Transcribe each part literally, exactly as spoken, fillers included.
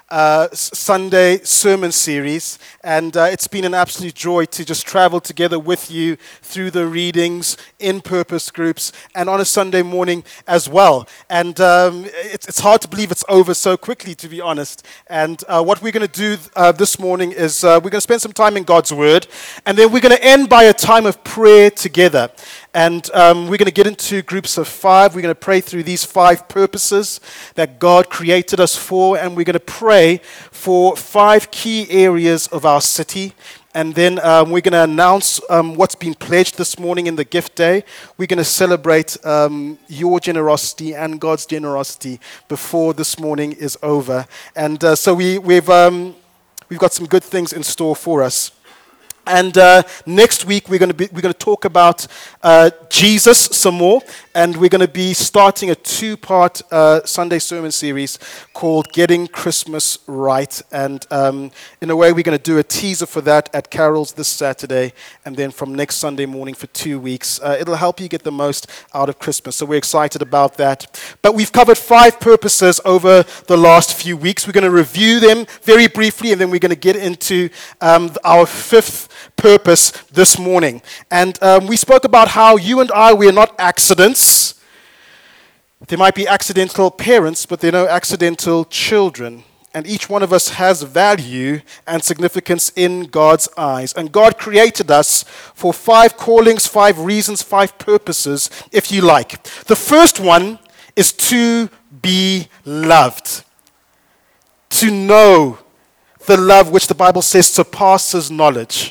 uh, Sunday sermon series, and uh, it's been an absolute joy to just travel together with you through the readings in purpose groups and on a Sunday morning as well. And um, it's, it's hard to believe it's over so quickly, to be honest. And uh, what we're going to do uh, this morning is uh, we're going to spend some time in God's Word, and then we're going to end by a time of prayer together. And um, we're going to get into groups of five. We're going to pray through these five purposes that God created us for, and we're going to pray for five key areas of our city. And then um, we're going to announce um, what's been pledged this morning in the gift day. We're going to celebrate um, your generosity and God's generosity before this morning is over. And uh, so we, we've um, we've got some good things in store for us. And uh, next week we're going to be we're going to talk about uh, Jesus some more, and we're going to be starting a two-part uh, Sunday sermon series called "Getting Christmas Right." And um, in a way, we're going to do a teaser for that at Carol's this Saturday, and then from next Sunday morning for two weeks, uh, it'll help you get the most out of Christmas. So we're excited about that. But we've covered five purposes over the last few weeks. We're going to review them very briefly, and then we're going to get into um, our fifth purpose this morning. And um, we spoke about how you and I, we are not accidents. There might be accidental parents, but there are no accidental children. And each one of us has value and significance in God's eyes. And God created us for five callings, five reasons, five purposes, if you like. The first one is to be loved. To know the love which the Bible says surpasses knowledge.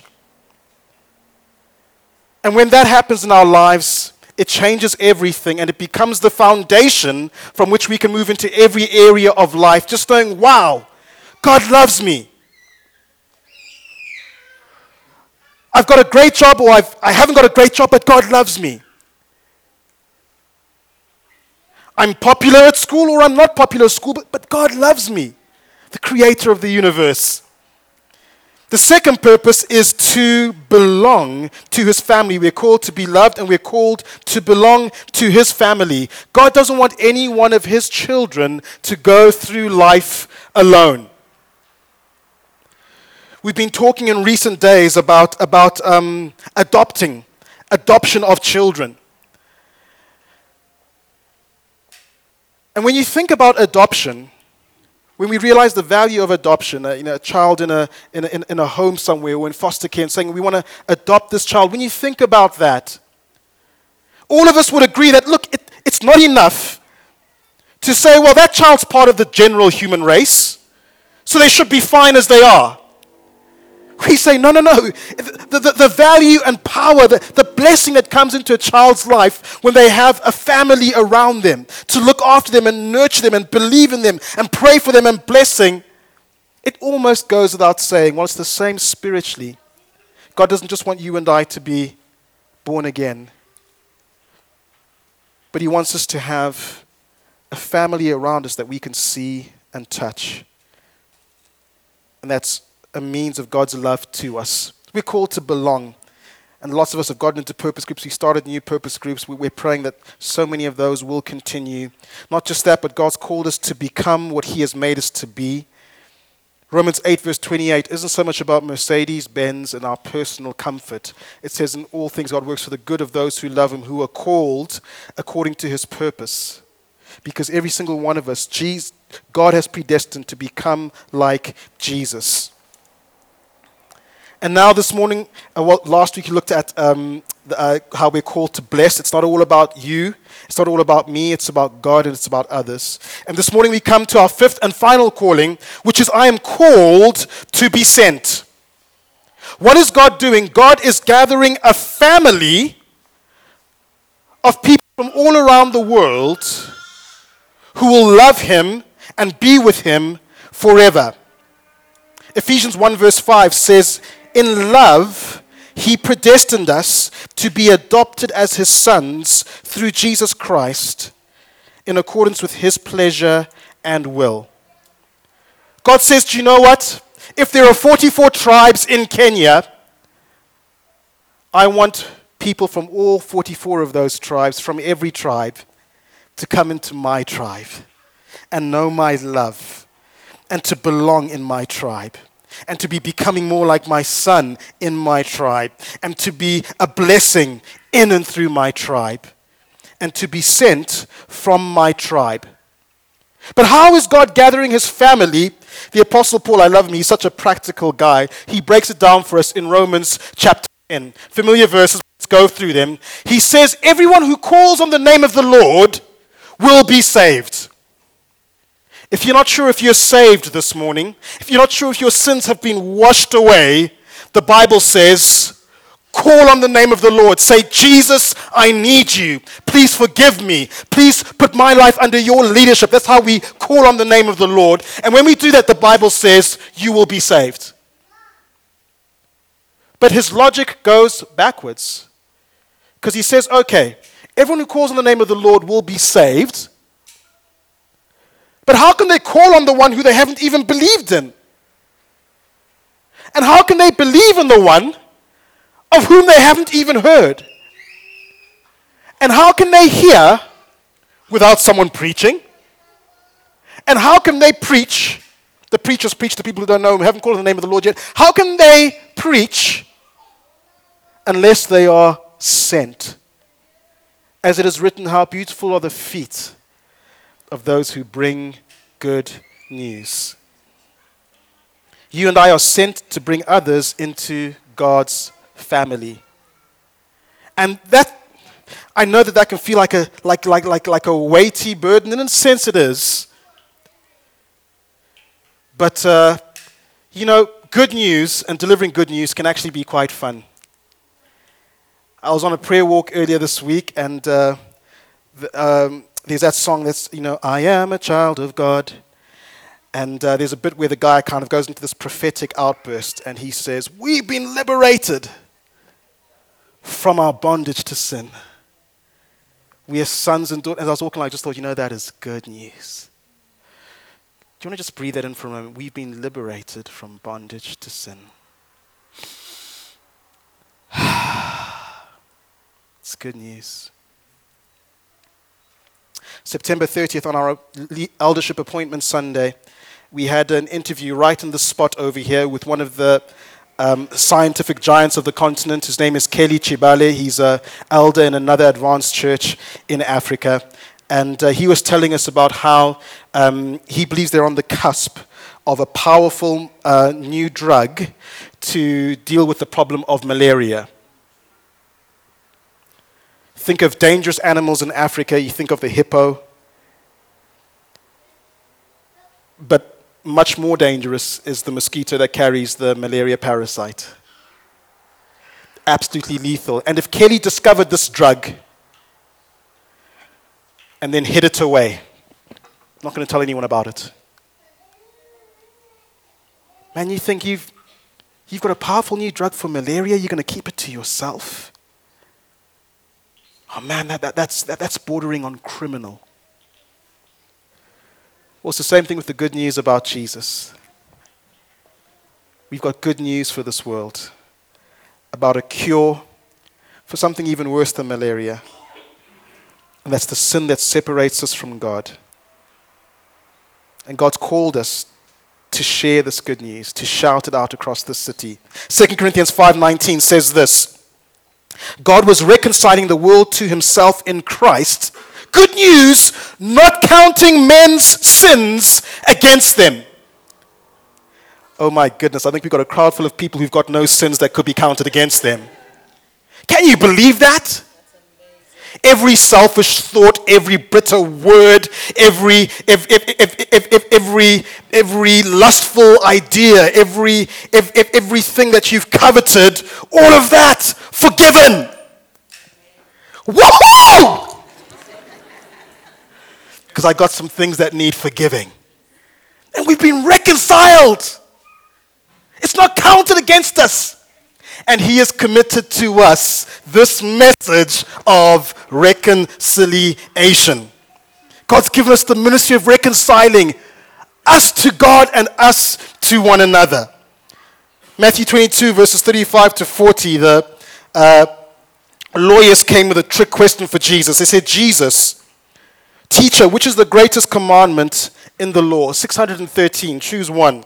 And when that happens in our lives, it changes everything, and it becomes the foundation from which we can move into every area of life, just knowing, wow, God loves me. I've got a great job, or I've, I haven't got a great job, but God loves me. I'm popular at school, or I'm not popular at school, but, but God loves me, the creator of the universe. The second purpose is to belong to his family. We're called to be loved, and we're called to belong to his family. God doesn't want any one of his children to go through life alone. We've been talking in recent days about, about um, adopting, adoption of children. And when you think about adoption, when we realize the value of adoption, uh, you know, a child in a, in, a, in a home somewhere or in foster care and saying we want to adopt this child, when you think about that, all of us would agree that, look, it, it's not enough to say, well, that child's part of the general human race, so they should be fine as they are. We say, no, no, no. The, the, the value and power, the, the blessing that comes into a child's life when they have a family around them to look after them and nurture them and believe in them and pray for them and blessing, it almost goes without saying. Well, it's the same spiritually. God doesn't just want you and I to be born again, but he wants us to have a family around us that we can see and touch. And that's a means of God's love to us. We're called to belong. And lots of us have gotten into purpose groups. We started new purpose groups. We're praying that so many of those will continue. Not just that, but God's called us to become what he has made us to be. Romans eight verse twenty-eight isn't so much about Mercedes, Benz, and our personal comfort. It says in all things God works for the good of those who love him, who are called according to his purpose. Because every single one of us, Jesus, God has predestined to become like Jesus. And now this morning, uh, well, last week you looked at um, the, uh, how we're called to bless. It's not all about you. It's not all about me. It's about God, and it's about others. And this morning we come to our fifth and final calling, which is I am called to be sent. What is God doing? God is gathering a family of people from all around the world who will love him and be with him forever. Ephesians one verse five says, in love, he predestined us to be adopted as his sons through Jesus Christ in accordance with his pleasure and will. God says, do you know what? If there are forty-four tribes in Kenya, I want people from all forty-four of those tribes, from every tribe, to come into my tribe and know my love and to belong in my tribe, and to be becoming more like my son in my tribe, and to be a blessing in and through my tribe, and to be sent from my tribe. But how is God gathering his family? The Apostle Paul, I love him, he's such a practical guy. He breaks it down for us in Romans chapter ten. Familiar verses, let's go through them. He says, everyone who calls on the name of the Lord will be saved. If you're not sure if you're saved this morning, if you're not sure if your sins have been washed away, the Bible says, call on the name of the Lord. Say, Jesus, I need you. Please forgive me. Please put my life under your leadership. That's how we call on the name of the Lord. And when we do that, the Bible says, you will be saved. But his logic goes backwards. Because he says, okay, everyone who calls on the name of the Lord will be saved. But how can they call on the one who they haven't even believed in? And how can they believe in the one of whom they haven't even heard? And how can they hear without someone preaching? And how can they preach? The preachers preach to people who don't know, who haven't called on the name of the Lord yet. How can they preach unless they are sent? As it is written, how beautiful are the feet of those who bring good news. You and I are sent to bring others into God's family. And that, I know that that can feel like a like like like like a weighty burden, and in a sense it is. But uh, you know, good news and delivering good news can actually be quite fun. I was on a prayer walk earlier this week, and uh, the, um, there's that song that's, you know, I am a child of God. And uh, there's a bit where the guy kind of goes into this prophetic outburst, and he says, we've been liberated from our bondage to sin. We are sons and daughters. As I was walking, I just thought, you know, that is good news. Do you want to just breathe that in for a moment? We've been liberated from bondage to sin. It's good news. September thirtieth, on our eldership appointment Sunday, we had an interview right in the spot over here with one of the um, scientific giants of the continent. His name is Kelly Chibale. He's an elder in another advanced church in Africa. And uh, he was telling us about how um, he believes they're on the cusp of a powerful uh, new drug to deal with the problem of malaria. Think of dangerous animals in Africa. You think of the hippo. But much more dangerous is the mosquito that carries the malaria parasite. Absolutely lethal. And if Kelly discovered this drug and then hid it away, I'm not going to tell anyone about it. Man, you think you've, you've got a powerful new drug for malaria, you're going to keep it to yourself? Oh man, that, that, that's, that, that's bordering on criminal. Well, it's the same thing with the good news about Jesus. We've got good news for this world about a cure for something even worse than malaria. And that's the sin that separates us from God. And God's called us to share this good news, to shout it out across the city. Second Corinthians five nineteen says this, God was reconciling the world to himself in Christ. Good news, not counting men's sins against them. Oh my goodness, I think we've got a crowd full of people who've got no sins that could be counted against them. Can you believe that? Every selfish thought, every bitter word, every if, if, if, if, if, every every lustful idea, every if, if, everything that you've coveted, all of that forgiven. Woohoo! Because I got some things that need forgiving. And we've been reconciled. It's not counted against us. And he has committed to us this message of reconciliation. God's given us the ministry of reconciling us to God and us to one another. Matthew twenty-two, verses thirty-five to forty, the uh, lawyers came with a trick question for Jesus. They said, Jesus, teacher, which is the greatest commandment in the law? six hundred thirteen, choose one.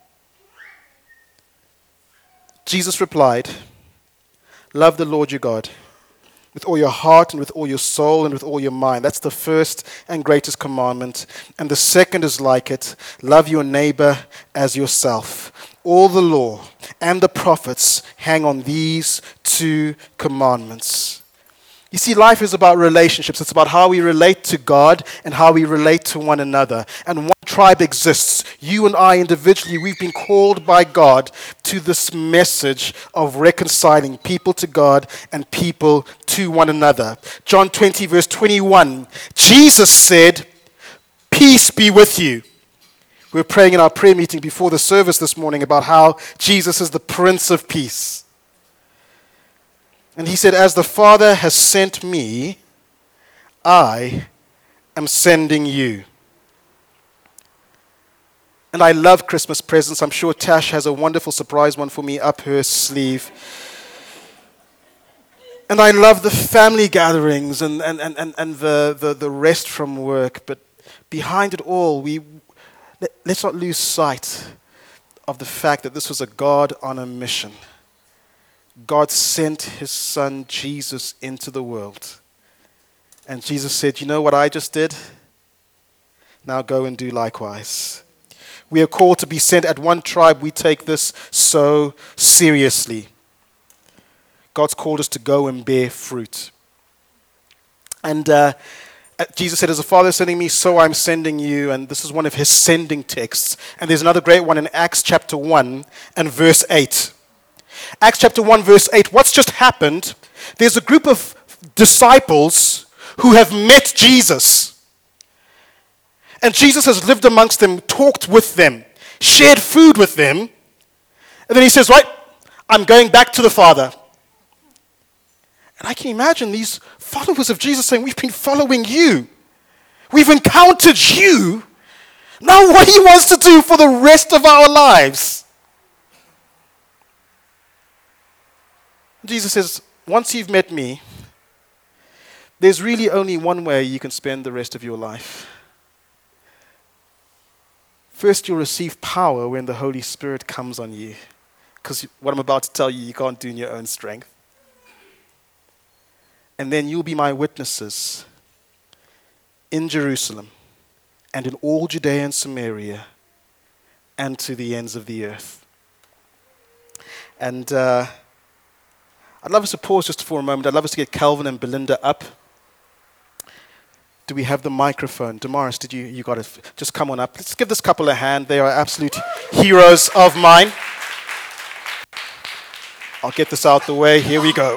Jesus replied, love the Lord your God with all your heart and with all your soul and with all your mind. That's the first and greatest commandment. And the second is like it, love your neighbor as yourself. All the law and the prophets hang on these two commandments. You see, life is about relationships. It's about how we relate to God and how we relate to one another. And one tribe exists. You and I individually, we've been called by God to this message of reconciling people to God and people to one another. John twenty, verse twenty-one, Jesus said, peace be with you. We were praying in our prayer meeting before the service this morning about how Jesus is the Prince of Peace. And he said, as the Father has sent me, I am sending you. And I love Christmas presents. I'm sure Tash has a wonderful surprise one for me up her sleeve. And I love the family gatherings and, and, and, and, and the, the, the rest from work. But behind it all, we let, let's not lose sight of the fact that this was a God on a mission. God sent his son Jesus into the world. And Jesus said, you know what I just did? Now go and do likewise. We are called to be sent. At One Tribe, we take this so seriously. God's called us to go and bear fruit. And uh, Jesus said, as the Father is sending me, so I'm sending you. And this is one of his sending texts. And there's another great one in Acts chapter one and verse eight. Acts chapter one, verse eight. What's just happened? There's a group of disciples who have met Jesus. And Jesus has lived amongst them, talked with them, shared food with them. And then he says, right, I'm going back to the Father. And I can imagine these followers of Jesus saying, we've been following you. We've encountered you. Now what he wants to do for the rest of our lives. Jesus says, once you've met me, there's really only one way you can spend the rest of your life. First, you'll receive power when the Holy Spirit comes on you. Because what I'm about to tell you, you can't do in your own strength. And then you'll be my witnesses in Jerusalem and in all Judea and Samaria and to the ends of the earth. And uh, I'd love us to pause just for a moment. I'd love us to get Calvin and Belinda up. Do we have the microphone? Damaris, did you, you got it? Just come on up. Let's give this couple a hand. They are absolute heroes of mine. I'll get this out the way. Here we go.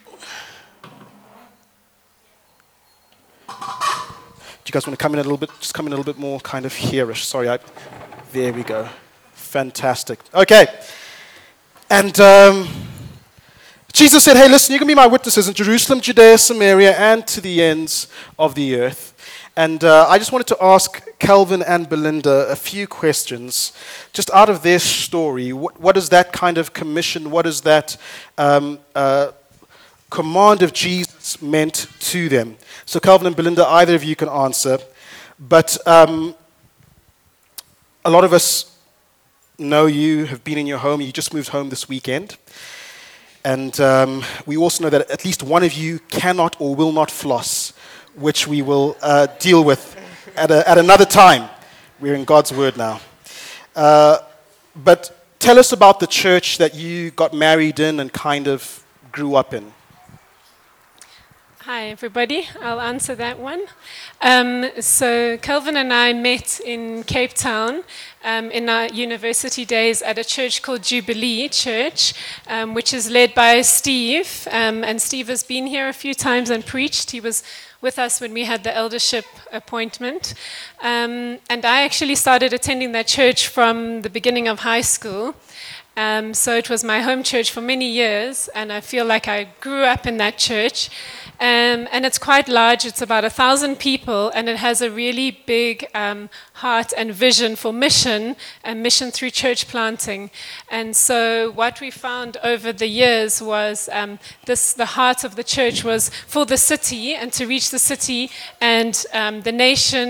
Do you guys want to come in a little bit? Just come in a little bit more kind of here-ish. Sorry, I, there we go. Fantastic. Okay. And um, Jesus said, hey, listen, you can be my witnesses in Jerusalem, Judea, Samaria, and to the ends of the earth. And uh, I just wanted to ask Calvin and Belinda a few questions, just out of their story. What, what is that kind of commission? What is that um, uh, command of Jesus meant to them? So Calvin and Belinda, either of you can answer. But um, a lot of us know you, have been in your home. You just moved home this weekend. And um, we also know that at least one of you cannot or will not floss, which we will uh, deal with at, a, at another time. We're in God's Word now. Uh, but tell us about the church that you got married in and kind of grew up in. Hi, everybody. I'll answer that one. Um, so Calvin and I met in Cape Town um, in our university days at a church called Jubilee Church, um, which is led by Steve. Um, and Steve has been here a few times and preached. He was with us when we had the eldership appointment. Um, and I actually started attending that church from the beginning of high school. Um, so it was my home church for many years, and I feel like I grew up in that church. Um, and it's quite large. It's about a thousand people, and it has a really big um, heart and vision for mission, and mission through church planting. And so what we found over the years was um, this: the heart of the church was for the city, and to reach the city and um, the nation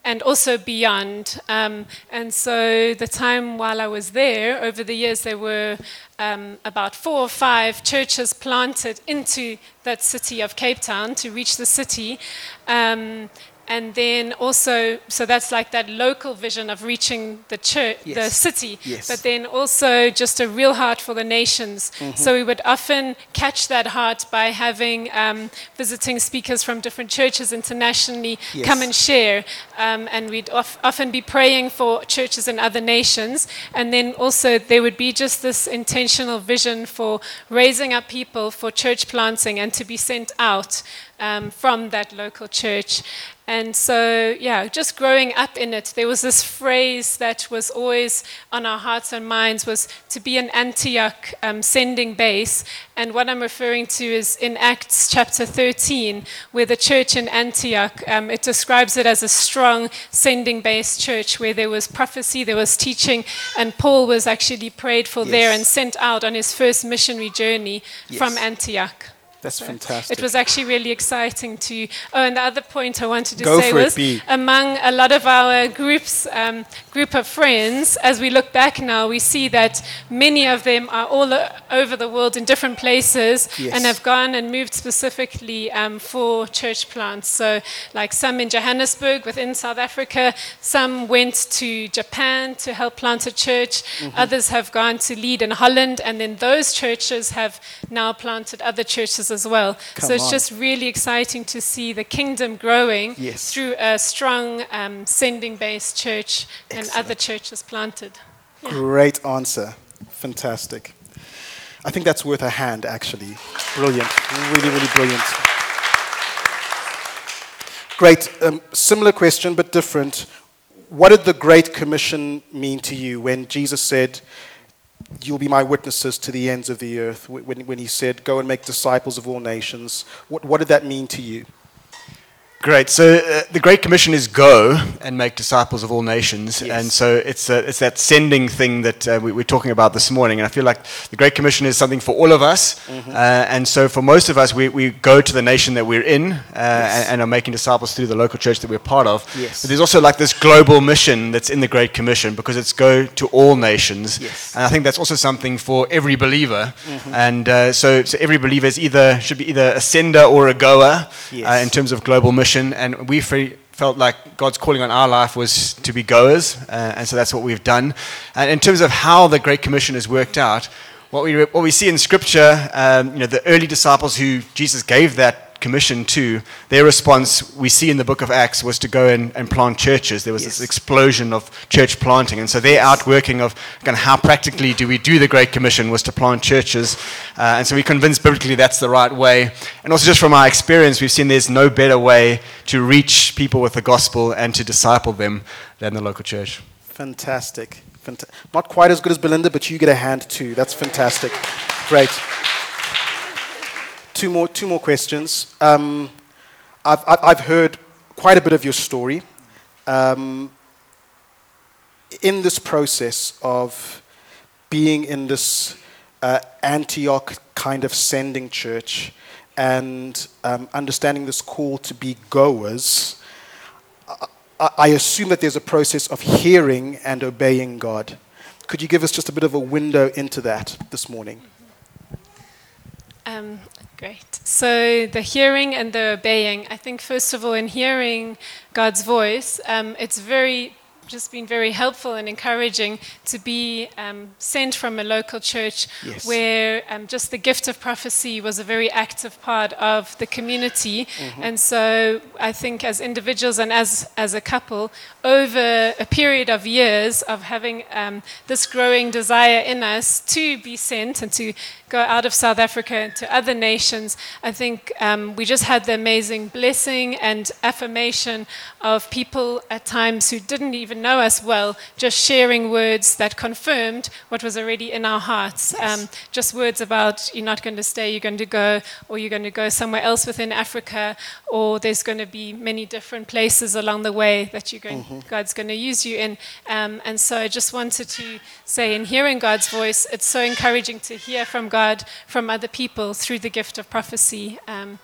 and also beyond. Um, and so the time while I was there, over the years, there were um, about four or five churches planted into that city of Cape Town to reach the city. Um, And then also, so that's like that local vision of reaching the church, Yes. the city. Yes. But then also just a real heart for the nations. Mm-hmm. So we would often catch that heart by having um, visiting speakers from different churches internationally Yes. come and share. Um, and we'd of, often be praying for churches in other nations. And then also there would be just this intentional vision for raising up people for church planting and to be sent out um, from that local church. And so, yeah, just growing up in it, there was this phrase that was always on our hearts and minds, was to be an Antioch um, sending base. And what I'm referring to is in Acts chapter thirteen, where the church in Antioch, um, it describes it as a strong sending base church where there was prophecy, there was teaching, and Paul was actually prayed for Yes. there and sent out on his first missionary journey Yes. from Antioch. That's So fantastic. It was actually really exciting to. Oh, and the other point I wanted to Go say for it, was B. among a lot of our groups, um, group of friends, as we look back now, we see that many of them are all o- over the world in different places Yes. and have gone and moved specifically um, for church plants. So, like some in Johannesburg within South Africa, some went to Japan to help plant a church, Mm-hmm. others have gone to lead in Holland, and then those churches have now planted other churches as well. Come so it's on. just really exciting to see the kingdom growing Yes. through a strong um, sending-based church and Excellent. other churches planted. Great answer. Fantastic. I think that's worth a hand, actually. Brilliant. Really, really brilliant. Great. Um, similar question, but different. What did the Great Commission mean to you when Jesus said, "You'll be my witnesses to the ends of the earth"? Wh- When, when he said, "Go and make disciples of all nations," what, what did that mean to you? Great. So uh, the Great Commission is go and make disciples of all nations. Yes. And so it's uh, it's that sending thing that uh, we, we're talking about this morning. And I feel like the Great Commission is something for all of us. Mm-hmm. Uh, and so for most of us, we, we go to the nation that we're in uh, Yes. and, and are making disciples through the local church that we're part of. Yes. But there's also like this global mission that's in the Great Commission because it's go to all nations. Yes. And I think that's also something for every believer. And uh, so, so every believer is either should be either a sender or a goer Yes. uh, in terms of global mission. And we fe- felt like God's calling on our life was to be goers, uh, and so that's what we've done. And in terms of how the Great Commission has worked out, what we what we see in Scripture, um, you know, the early disciples who Jesus gave that commission to, their response we see in the book of Acts was to go and, and plant churches. There was Yes. this explosion of church planting, and so their outworking of kind of how practically do we do the Great Commission was to plant churches, uh, and so we convinced biblically that's the right way. And also just from our experience, we've seen there's no better way to reach people with the gospel and to disciple them than the local church. Fantastic. Fanta- Not quite as good as Belinda, but you get a hand too. That's fantastic. Great. Two more, two more questions. Um, I've, I've I've heard quite a bit of your story. Um, in this process of being in this uh, Antioch kind of sending church and um, understanding this call to be goers, I I assume that there's a process of hearing and obeying God. Could you give us just a bit of a window into that this morning? Um, great. So the hearing and the obeying. I think first of all, in hearing God's voice, um, it's very just been very helpful and encouraging to be um, sent from a local church Yes. where um, just the gift of prophecy was a very active part of the community. And so I think as individuals and as, as a couple, over a period of years of having um, this growing desire in us to be sent and to go out of South Africa to other nations, I think um, we just had the amazing blessing and affirmation of people at times who didn't even know us well, just sharing words that confirmed what was already in our hearts. Um, just words about you're not going to stay, you're going to go, or you're going to go somewhere else within Africa, or there's going to be many different places along the way that you're going, God's going to use you in. Um, and so I just wanted to say, in hearing God's voice, it's so encouraging to hear from God, from other people through the gift of prophecy. Um,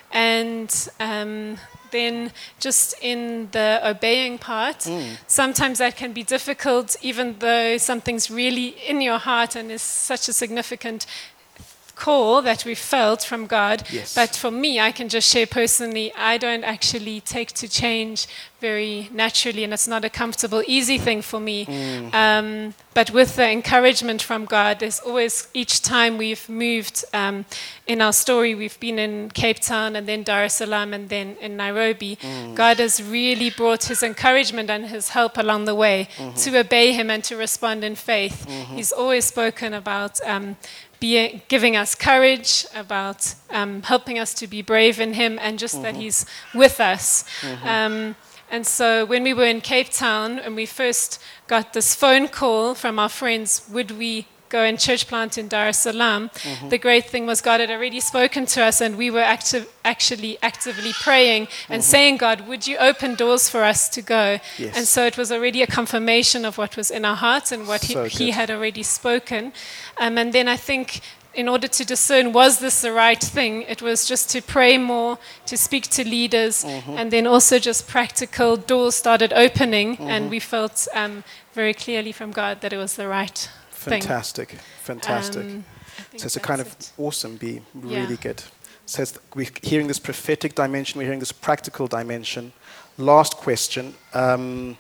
And um, then just in the obeying part, mm. sometimes that can be difficult, even though something's really in your heart and is such a significant call that we felt from God. Yes. But for me, I can just share personally, I don't actually take to change very naturally, and it's not a comfortable, easy thing for me. Mm. Um, but with the encouragement from God, there's always, each time we've moved um, in our story, we've been in Cape Town and then Dar es Salaam and then in Nairobi. Mm. God has really brought his encouragement and his help along the way mm-hmm. to obey him and to respond in faith. Mm-hmm. He's always spoken about um, Be, giving us courage, about um, helping us to be brave in him, and just mm-hmm. that he's with us. Mm-hmm. Um, and so when we were in Cape Town and we first got this phone call from our friends, would we go and church plant in Dar es Salaam? Mm-hmm. The great thing was God had already spoken to us, and we were active, actually actively praying and mm-hmm. saying, God, would you open doors for us to go? Yes. And so it was already a confirmation of what was in our hearts and what so he, he had already spoken. Um, and then I think in order to discern, was this the right thing? It was just to pray more, to speak to leaders, mm-hmm. and then also just practical doors started opening, mm-hmm. and we felt um, very clearly from God that it was the right Fantastic, thing. fantastic. Um, so it's a kind of it. awesome, be really Yeah. good. So it's, we're hearing this prophetic dimension, we're hearing this practical dimension. Last question. Um,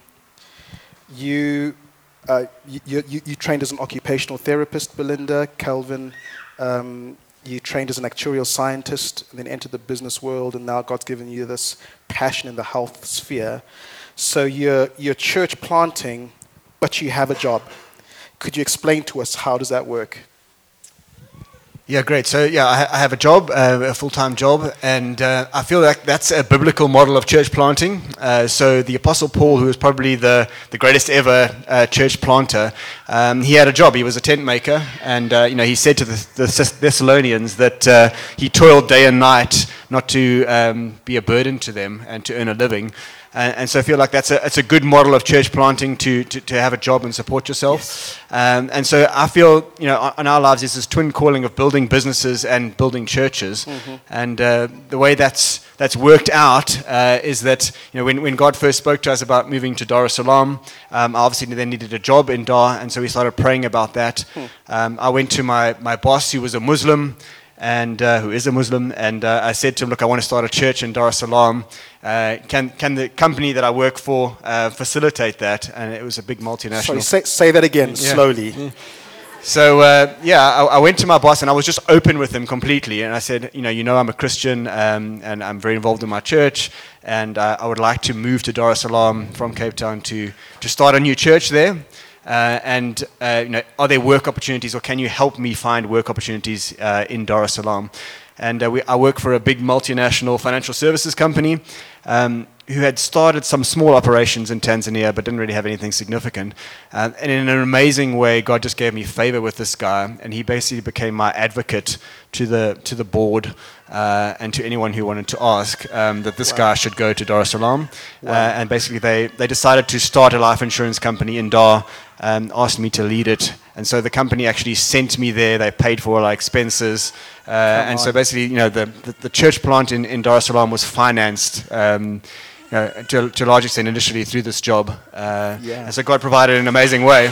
you, uh, you, you, you trained as an occupational therapist, Belinda. Calvin, um, you trained as an actuarial scientist, and then entered the business world, and now God's given you this passion in the health sphere. So you're, you're church planting, but you have a job. Could you explain to us how does that work? Yeah, great. So, yeah, I, I have a job, uh, a full-time job, and uh, I feel like that's a biblical model of church planting. Uh, so the Apostle Paul, who was probably the, the greatest ever uh, church planter, um, he had a job. He was a tent maker, and uh, you know, he said to the, the Thessalonians that uh, he toiled day and night not to um, be a burden to them and to earn a living. And, and so I feel like that's a, it's a good model of church planting to, to, to have a job and support yourself. Yes. Um, and so I feel, you know, in our lives, there's this twin calling of building businesses and building churches. Mm-hmm. And uh, the way that's that's worked out uh, is that, you know, when, when God first spoke to us about moving to Dar es Salaam, um, I obviously then needed a job in Dar, and so we started praying about that. Hmm. Um, I went to my, my boss, who was a Muslim, and uh, who is a Muslim, and uh, I said to him, look, I want to start a church in Dar es Salaam. Uh, can, can the company that I work for uh, facilitate that? And it was a big multinational. Sorry, say, say that again, yeah. slowly. Yeah. So, uh, yeah, I, I went to my boss, and I was just open with him completely. And I said, you know, you know I'm a Christian, um, and I'm very involved in my church, and uh, I would like to move to Dar es Salaam from Cape Town to, to start a new church there. Uh, and uh, you know, are there work opportunities, or can you help me find work opportunities uh, in Dar es Salaam? And uh, we, I work for a big multinational financial services company um, who had started some small operations in Tanzania, but didn't really have anything significant. Uh, and in an amazing way, God just gave me favor with this guy, and he basically became my advocate to the to the board uh, and to anyone who wanted to ask um, that this wow. guy should go to Dar es Salaam. Wow. Uh, and basically, they they decided to start a life insurance company in Dar. Um, asked me to lead it, and so the company actually sent me there. They paid for all our expenses, uh, and on. so basically, you know, the, the, the church plant in, in Dar es Salaam was financed um, you know, to, to a large extent initially through this job, uh, yeah. and so God provided in an amazing way.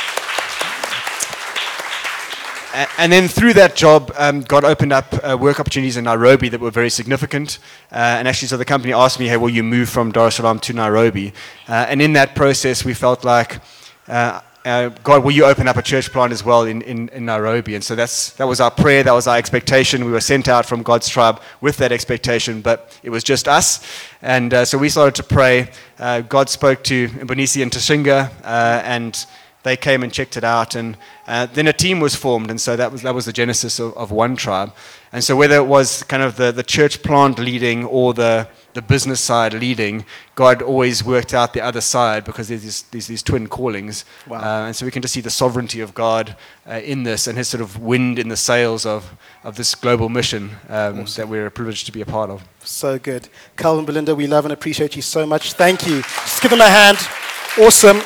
And then through that job, um, God opened up uh, work opportunities in Nairobi that were very significant. Uh, and actually, so the company asked me, hey, will you move from Dar es Salaam to Nairobi? Uh, and in that process, we felt like, uh, uh, God, will you open up a church plant as well in, in, in Nairobi? And so that's that was our prayer, that was our expectation. We were sent out from God's tribe with that expectation, but it was just us. And uh, so we started to pray. Uh, God spoke to Mbonisi and Tashinga, uh, and they came and checked it out, and uh, then a team was formed, and so that was that was the genesis of, of One Tribe. And so whether it was kind of the, the church plant leading or the, the business side leading, God always worked out the other side, because there's these, these, these twin callings. Wow. Uh, and so we can just see the sovereignty of God uh, in this, and his sort of wind in the sails of, of this global mission um, awesome. that we're privileged to be a part of. So good. Calvin, Belinda, we love and appreciate you so much. Thank you. Just give them a hand. Awesome.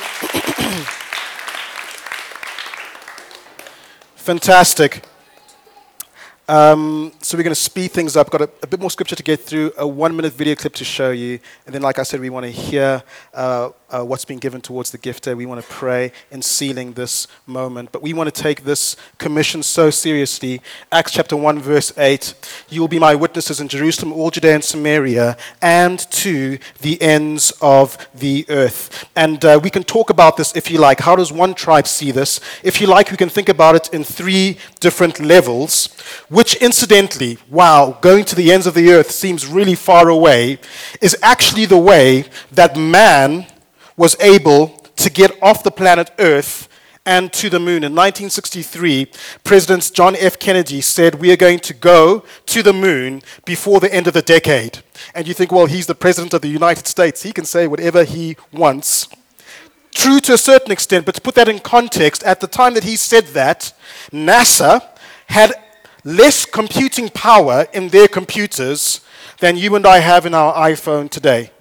Fantastic. Um, so So we're going to speed things up. Got a, a bit more scripture to get through, a one-minute video clip to show you. And then, like I said, we want to hear uh, uh, what's been given towards the gift day. We want to pray in sealing this moment. But we want to take this commission so seriously. Acts chapter one, verse eight. You will be my witnesses in Jerusalem, all Judea and Samaria, and to the ends of the earth. And uh, we can talk about this if you like. How does one tribe see this? If you like, we can think about it in three different levels, which incidentally, wow, going to the ends of the earth seems really far away, is actually the way that man was able to get off the planet Earth and to the moon. In nineteen sixty-three, President John F. Kennedy said, we are going to go to the moon before the end of the decade. And you think, well, he's the President of the United States. He can say whatever he wants. True to a certain extent, but to put that in context, at the time that he said that, NASA had less computing power in their computers than you and I have in our iPhone today.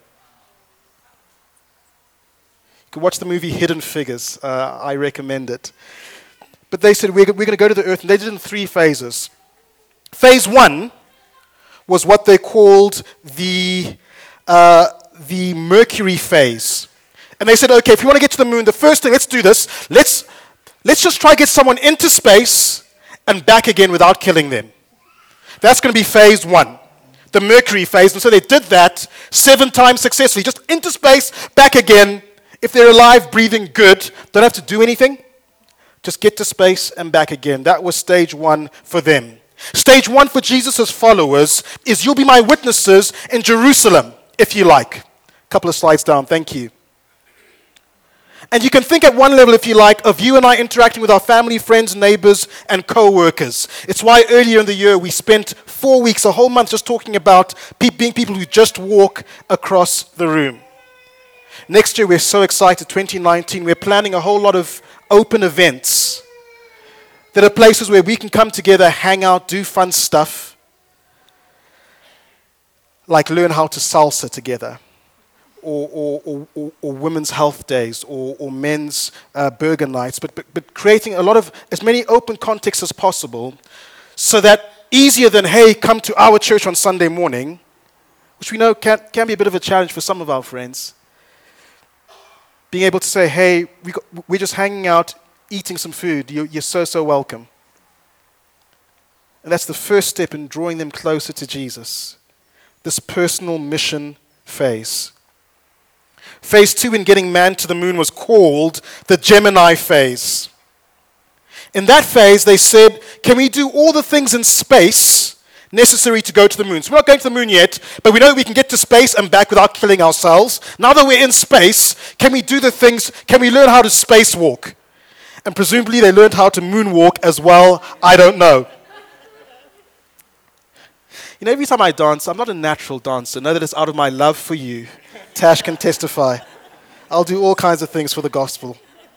You can watch the movie Hidden Figures. Uh, I recommend it. But they said, we're, we're going to go to the earth, and they did it in three phases. Phase one was what they called the, uh, the Mercury phase. And they said, okay, if you want to get to the moon, the first thing, let's do this. Let's, let's just try to get someone into space and back again without killing them. That's going to be phase one, the Mercury phase. And so they did that seven times successfully, just into space, back again. If they're alive, breathing, good, don't have to do anything. Just get to space and back again. That was stage one for them. Stage one for Jesus' followers is you'll be my witnesses in Jerusalem, if you like. A couple of slides down, thank you. And you can think at one level, if you like, of you and I interacting with our family, friends, neighbors, and co-workers. It's why earlier in the year we spent four weeks, a whole month, just talking about pe- being people who just walk across the room. Next year, we're so excited, twenty nineteen, we're planning a whole lot of open events that are places where we can come together, hang out, do fun stuff, like learn how to salsa together. Or, or, or, or, or women's health days, or, or men's uh, burger nights, but, but, but creating a lot of, as many open contexts as possible, so that easier than, hey, come to our church on Sunday morning, which we know can, can be a bit of a challenge for some of our friends, being able to say, hey, we got, we're just hanging out, eating some food, you're, you're so, so welcome. And that's the first step in drawing them closer to Jesus, this personal mission phase. Phase two in getting man to the moon was called the Gemini phase. In that phase, they said, can we do all the things in space necessary to go to the moon? So we're not going to the moon yet, but we know we can get to space and back without killing ourselves. Now that we're in space, can we do the things, can we learn how to spacewalk? And presumably they learned how to moonwalk as well. I don't know. You know, every time I dance, I'm not a natural dancer. Know that it's out of my love for you. Tash can testify. I'll do all kinds of things for the gospel.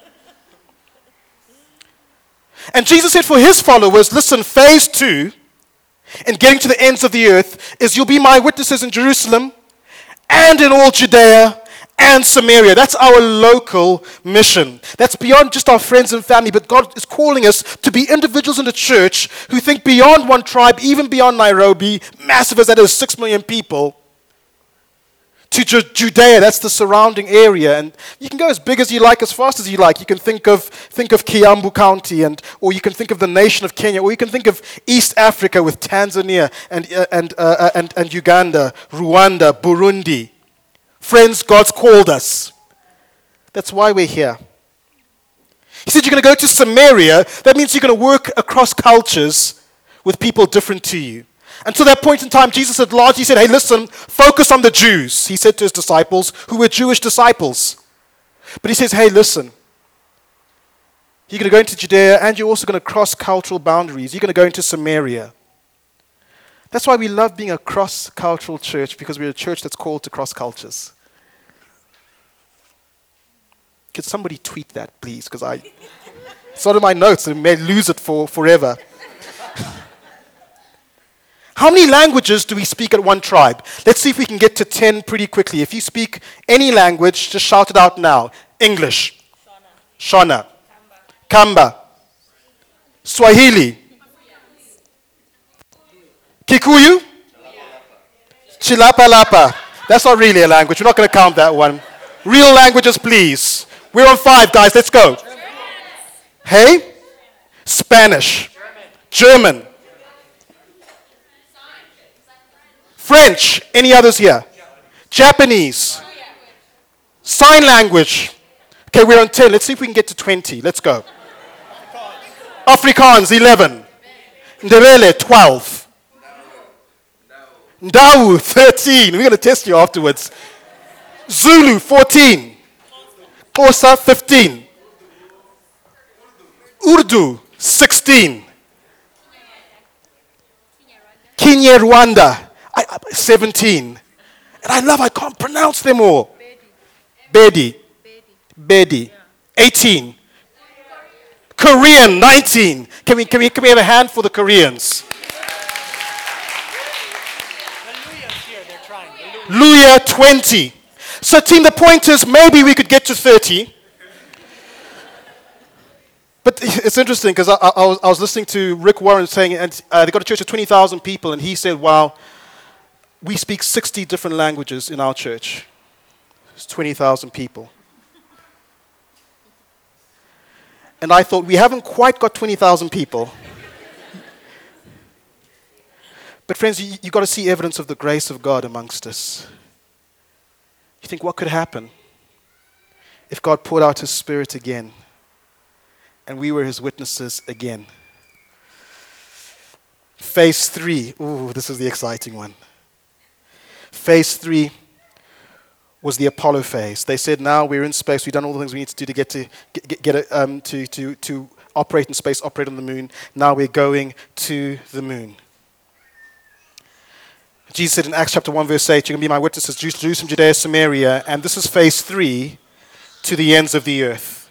And Jesus said for his followers, listen, phase two, in getting to the ends of the earth, is you'll be my witnesses in Jerusalem and in all Judea and Samaria. That's our local mission. That's beyond just our friends and family, but God is calling us to be individuals in the church who think beyond one tribe, even beyond Nairobi, massive as that is, six million people, to Ju- Judea, that's the surrounding area. And you can go as big as you like, as fast as you like. You can think of think of Kiambu County, and or you can think of the nation of Kenya, or you can think of East Africa with Tanzania and, uh, and, uh, and, and Uganda, Rwanda, Burundi. Friends, God's called us. That's why we're here. He said you're going to go to Samaria. That means you're going to work across cultures with people different to you. Until that point in time, Jesus had largely said, hey, listen, focus on the Jews, he said to his disciples, who were Jewish disciples. But he says, hey, listen, you're going to go into Judea, and you're also going to cross cultural boundaries. You're going to go into Samaria. That's why we love being a cross-cultural church, because we're a church that's called to cross cultures. Could somebody tweet that, please? Because I, it's not in my notes, and I may lose it for forever. How many languages do we speak at one tribe? Let's see if we can get to ten pretty quickly. If you speak any language, just shout it out now. English. Shona. Kamba. Swahili. Kikuyu? Chilapa-lapa. That's not really a language. We're not going to count that one. Real languages, please. We're on five, guys. Let's go. Hey? Spanish. German. French. Any others here? Japanese. Sign language. Okay, we're on ten. Let's see if we can get to twenty. Let's go. Afrikaans, eleven. Ndebele, twelve. Ndau, thirteen. We're going to test you afterwards. Zulu, fourteen. Xhosa, fifteen. Urdu, sixteen. Kinyarwanda, I, I, seventeen. And I love, I can't pronounce them all. Bedi. Bedi. eighteen. Korean, nineteen. Can we, can we, can we have a hand for the Koreans? Luya, twenty. So team, the point is maybe we could get to thirty. But it's interesting because I, I, was, I was listening to Rick Warren saying, and uh, they got a church of twenty thousand people, and he said, wow, we speak sixty different languages in our church. It's twenty thousand people. And I thought, we haven't quite got twenty thousand people. But friends, you, you've got to see evidence of the grace of God amongst us. You think, what could happen if God poured out his Spirit again and we were his witnesses again? Phase three. Ooh, this is the exciting one. Phase three was the Apollo phase. They said, now we're in space. We've done all the things we need to do to get to get, get, get a, um, to, to, to operate in space, operate on the moon. Now we're going to the moon. Jesus said in Acts chapter one, verse eight, you're going to be my witnesses, Jerusalem, Judea, Samaria, and this is phase three, to the ends of the earth.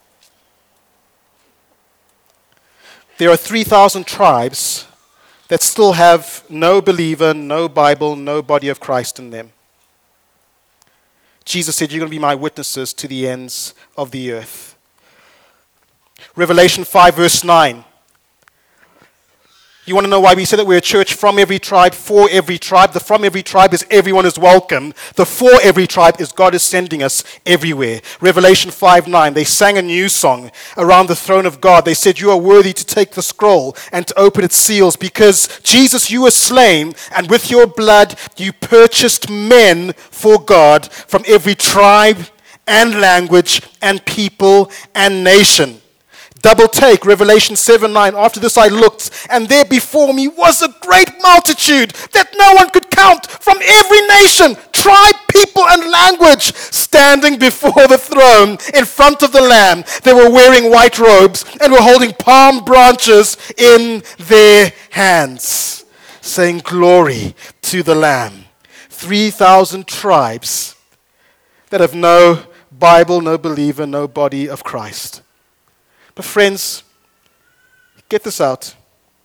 There are three thousand tribes that still have no believer, no Bible, no body of Christ in them. Jesus said, you're going to be my witnesses to the ends of the earth. Revelation five, verse nine. You want to know why we say that we're a church from every tribe, for every tribe? The from every tribe is everyone is welcome. The for every tribe is God is sending us everywhere. Revelation five nine, they sang a new song around the throne of God. They said, you are worthy to take the scroll and to open its seals because, Jesus, you were slain, and with your blood you purchased men for God from every tribe and language and people and nation. Double take, Revelation seven nine. After this I looked, and there before me was a great multitude that no one could count, from every nation, tribe, people, and language, standing before the throne in front of the Lamb. They were wearing white robes and were holding palm branches in their hands, saying, glory to the Lamb. three thousand tribes that have no Bible, no believer, no body of Christ. But friends, get this out.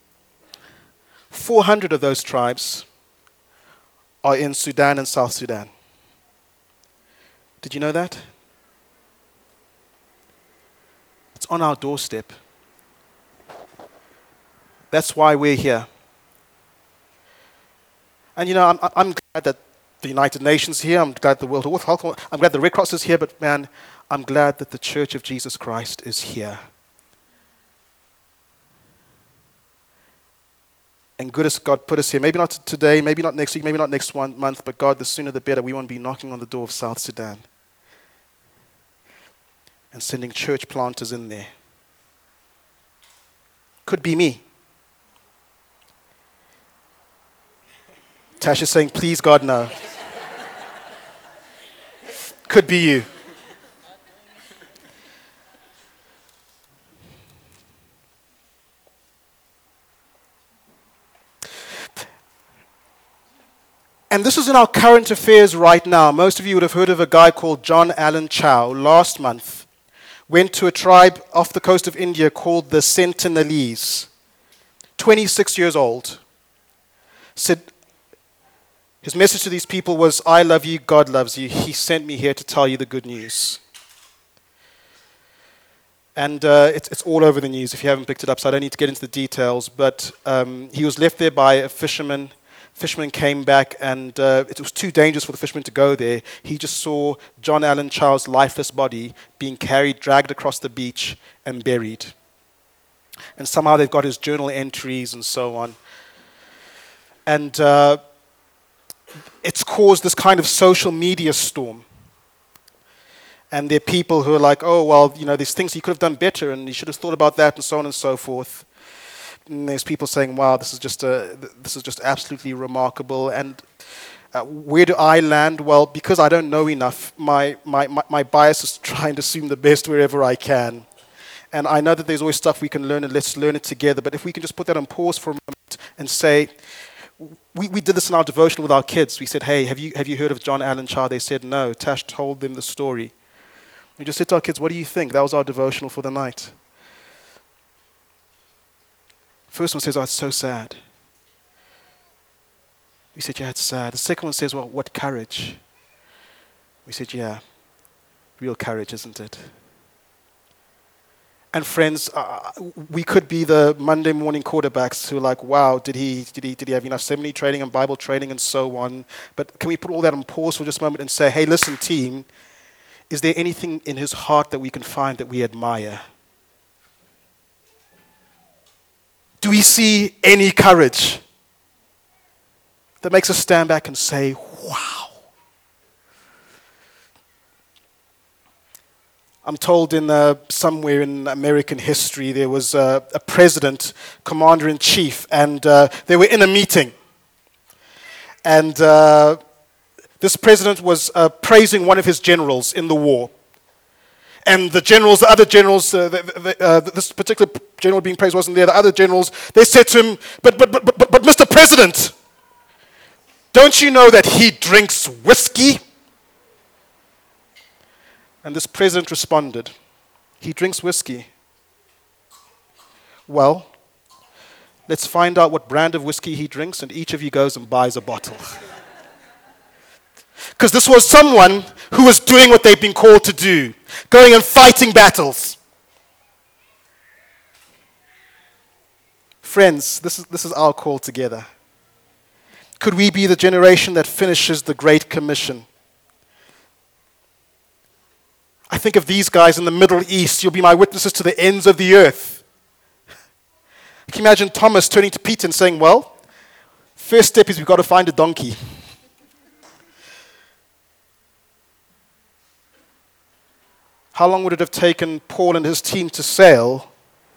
four hundred of those tribes are in Sudan and South Sudan. Did you know that? It's on our doorstep. That's why we're here. And you know, I'm, I'm glad that the United Nations is here. I'm glad the World Health, I'm glad the Red Cross is here. But man, I'm glad that the Church of Jesus Christ is here. And good as God put us here. Maybe not today, maybe not next week, maybe not next one month, but God, the sooner the better. We want to be knocking on the door of South Sudan and sending church planters in there. Could be me. Tasha's saying, please, God, no. Could be you. And this is in our current affairs right now. Most of you would have heard of a guy called John Allen Chow. Last month, went to a tribe off the coast of India called the Sentinelese. twenty-six years old. Said, his message to these people was, I love you, God loves you. He sent me here to tell you the good news. And uh, it's, it's all over the news if you haven't picked it up, so I don't need to get into the details. But um, he was left there by a fisherman. Fisherman came back, and uh, it was too dangerous for the fisherman to go there. He just saw John Allen Child's lifeless body being carried, dragged across the beach, and buried. And somehow they've got his journal entries and so on. And uh, it's caused this kind of social media storm. And there are people who are like, oh, well, you know, there's things he could have done better, and he should have thought about that, and so on and so forth. And there's people saying, wow, this is just a, this is just absolutely remarkable. And uh, where do I land? Well, because I don't know enough, my, my, my, my bias is trying to assume the best wherever I can. And I know that there's always stuff we can learn, and let's learn it together. But if we can just put that on pause for a moment and say, we, we did this in our devotion with our kids. We said, hey, have you, have you heard of John Allen Child? They said, no. Tash told them the story. We just said to our kids, what do you think? That was our devotional for the night. First one says, oh, it's so sad. We said, yeah, it's sad. The second one says, well, what courage? We said, yeah, real courage, isn't it? And friends, uh, we could be the Monday morning quarterbacks who are like, wow, did he, did he, did he have enough seminary training and Bible training and so on? But can we put all that on pause for just a moment and say, hey, listen, team, is there anything in his heart that we can find that we admire? Do we see any courage that makes us stand back and say, wow? I'm told in uh, somewhere in American history there was uh, a president, commander-in-chief, and uh, they were in a meeting. And uh, this president was uh, praising one of his generals in the war. And the generals, the other generals, uh, the, the, uh, this particular general being praised wasn't there. The other generals, they said to him, but, but, but, but, but Mister President, don't you know that he drinks whiskey? And this president responded, he drinks whiskey. Well, let's find out what brand of whiskey he drinks, and each of you goes and buys a bottle. Because this was someone who was doing what they've been called to do, going and fighting battles. Friends, this is, this is our call together. Could we be the generation that finishes the Great Commission? I think of these guys in the Middle East. You'll be my witnesses to the ends of the earth. Can you imagine Thomas turning to Peter and saying, well, first step is we've got to find a donkey. How long would it have taken Paul and his team to sail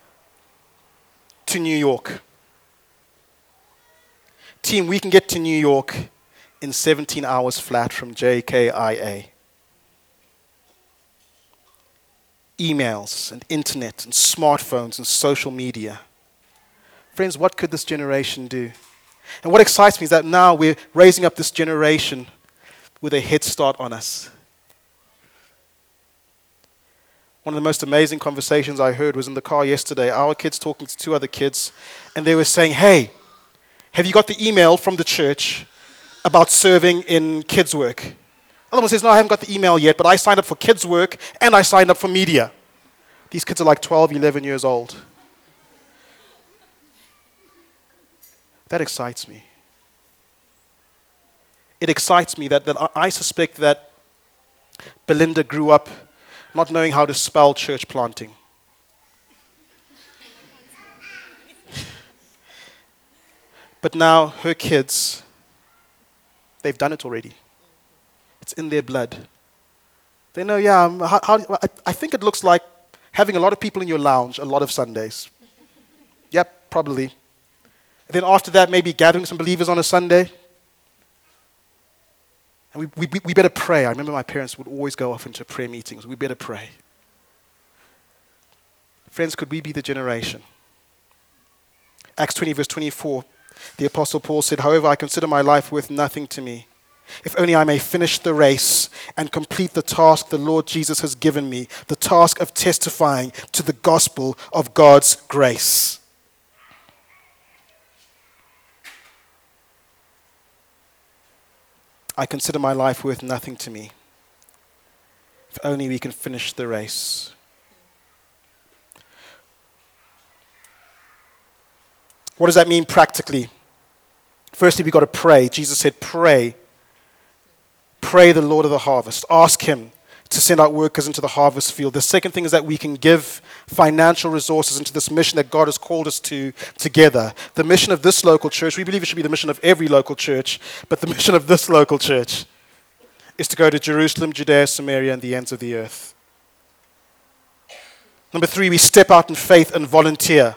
to New York? Team, we can get to New York in seventeen hours flat from J K I A. Emails and internet and smartphones and social media. Friends, what could this generation do? And what excites me is that now we're raising up this generation with a head start on us. One of the most amazing conversations I heard was in the car yesterday. Our kids talking to two other kids, and they were saying, hey, have you got the email from the church about serving in kids' work? Another one says, no, I haven't got the email yet, but I signed up for kids' work and I signed up for media. These kids are like twelve, eleven years old. That excites me. It excites me that, that I suspect that Belinda grew up not knowing how to spell church planting. But now her kids, they've done it already. It's in their blood. They know, yeah, um, how, how, I, I think it looks like having a lot of people in your lounge a lot of Sundays. Yep, probably. And then after that, maybe gathering some believers on a Sunday. And we, we, we better pray. I remember my parents would always go off into prayer meetings. We better pray. Friends, could we be the generation? Acts twenty, verse twenty-four, the Apostle Paul said, however, I consider my life worth nothing to me, if only I may finish the race and complete the task the Lord Jesus has given me, the task of testifying to the gospel of God's grace. I consider my life worth nothing to me, if only we can finish the race. What does that mean practically? Firstly, we've got to pray. Jesus said, pray. Pray the Lord of the harvest. Ask him to send out workers into the harvest field. The second thing is that we can give financial resources into this mission that God has called us to together. The mission of this local church, we believe it should be the mission of every local church, but the mission of this local church is to go to Jerusalem, Judea, Samaria, and the ends of the earth. Number three, we step out in faith and volunteer.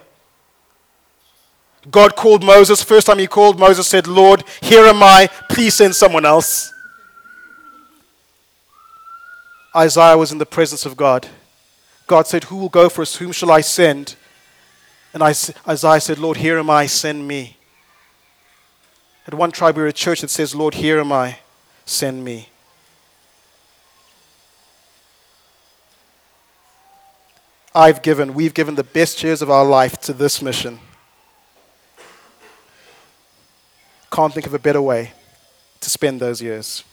God called Moses. First time he called, Moses said, Lord, here am I. Please send someone else. Isaiah was in the presence of God. God said, who will go for us? Whom shall I send? And Isaiah said, Lord, here am I. Send me. At One Tribe, we're a church that says, Lord, here am I. Send me. I've given, we've given the best years of our life to this mission. Can't think of a better way to spend those years.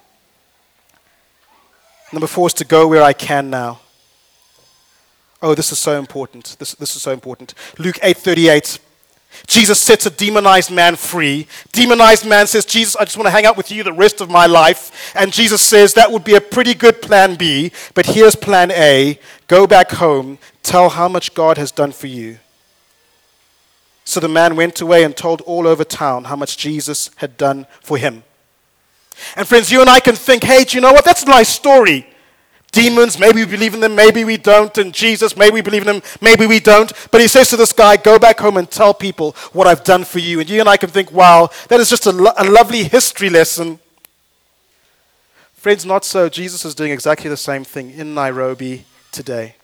Number four is to go where I can now. Oh, this is so important. This, this is so important. Luke eight thirty-eight. Jesus sets a demonized man free. Demonized man says, Jesus, I just want to hang out with you the rest of my life. And Jesus says, that would be a pretty good plan B. But here's plan A. Go back home. Tell how much God has done for you. So the man went away and told all over town how much Jesus had done for him. And friends, you and I can think, hey, do you know what? That's a nice story. Demons, maybe we believe in them, maybe we don't. And Jesus, maybe we believe in him, maybe we don't. But he says to this guy, go back home and tell people what I've done for you. And you and I can think, wow, that is just a, lo- a lovely history lesson. Friends, not so. Jesus is doing exactly the same thing in Nairobi today.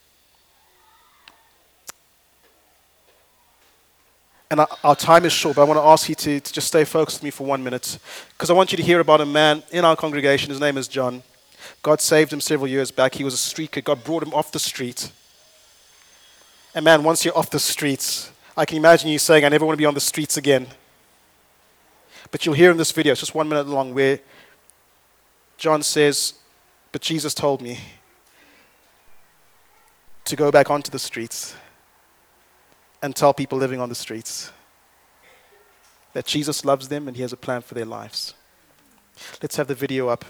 And our, our time is short, but I want to ask you to, to just stay focused with me for one minute. Because I want you to hear about a man in our congregation. His name is John. God saved him several years back. He was a street kid. God brought him off the street. And man, once you're off the streets, I can imagine you saying, I never want to be on the streets again. But you'll hear in this video, it's just one minute long, where John says, but Jesus told me to go back onto the streets and tell people living on the streets that Jesus loves them and he has a plan for their lives. Let's have the video up.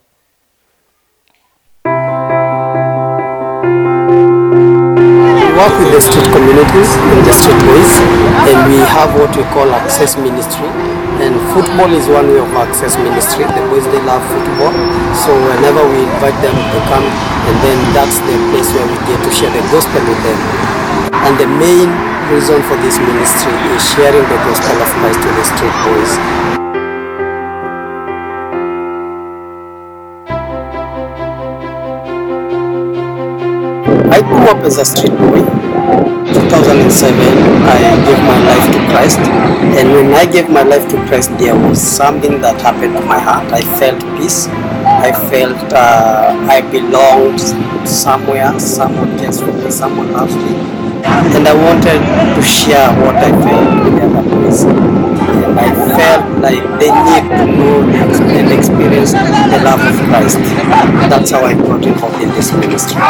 We work with the street communities and the street boys, and we have what we call access ministry. And football is one way of access ministry. The boys, they love football, so whenever we invite them to come, and then that's the place where we get to share the gospel with them. And the main reason for this ministry is sharing the gospel of Christ to the street boys. I grew up as a street boy. two thousand seven, I gave my life to Christ. And when I gave my life to Christ, there was something that happened to my heart. I felt peace. I felt uh, I belonged somewhere. Someone cares for me. Someone loves me. And I wanted to share what I felt with the other boys. And I felt like they need to know and experience the love of Christ. That's how I got involved in this ministry.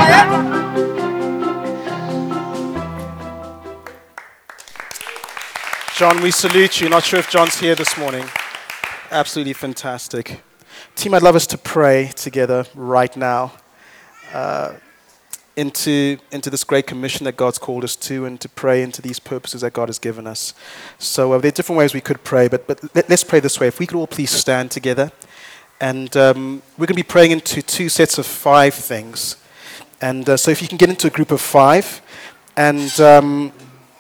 John, we salute you. Not sure if John's here this morning. Absolutely fantastic. Team, I'd love us to pray together right now uh, into, into this great commission that God's called us to, and to pray into these purposes that God has given us. So uh, there are different ways we could pray, but, but let, let's pray this way. If we could all please stand together. And um, we're going to be praying into two sets of five things. And uh, so if you can get into a group of five, and... Um,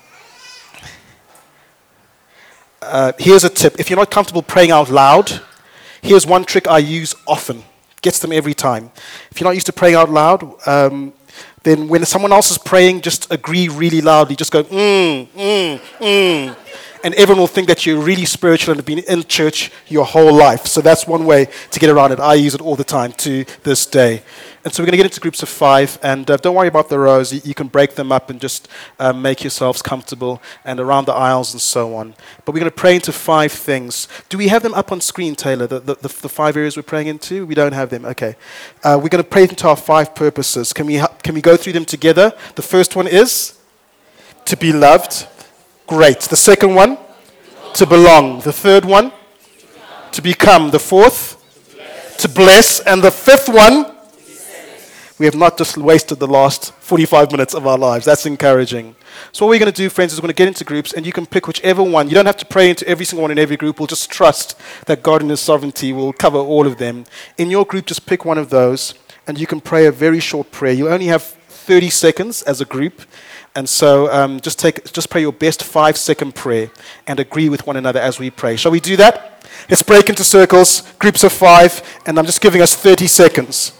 Uh, here's a tip. If you're not comfortable praying out loud, here's one trick I use often. Gets them every time. If you're not used to praying out loud, um, then when someone else is praying, just agree really loudly. Just go, mm, mm, mm. And everyone will think that you're really spiritual and have been in church your whole life. So that's one way to get around it. I use it all the time to this day. And so we're going to get into groups of five. And uh, don't worry about the rows. You, you can break them up and just uh, make yourselves comfortable and around the aisles and so on. But we're going to pray into five things. Do we have them up on screen, Taylor, the, the, the, the five areas we're praying into? We don't have them. Okay. Uh, we're going to pray into our five purposes. Can we, can we go through them together? The first one is to be loved. Great. The second one? To belong. The third one? To become. The fourth? To bless. And the fifth one? We have not just wasted the last forty-five minutes of our lives. That's encouraging. So what we're going to do, friends, is we're going to get into groups, and you can pick whichever one. You don't have to pray into every single one in every group. We'll just trust that God in His sovereignty will cover all of them. In your group, just pick one of those, and you can pray a very short prayer. You only have thirty seconds as a group, and so um, just take, just pray your best five-second prayer and agree with one another as we pray. Shall we do that? Let's break into circles, groups of five, and I'm just giving us thirty seconds.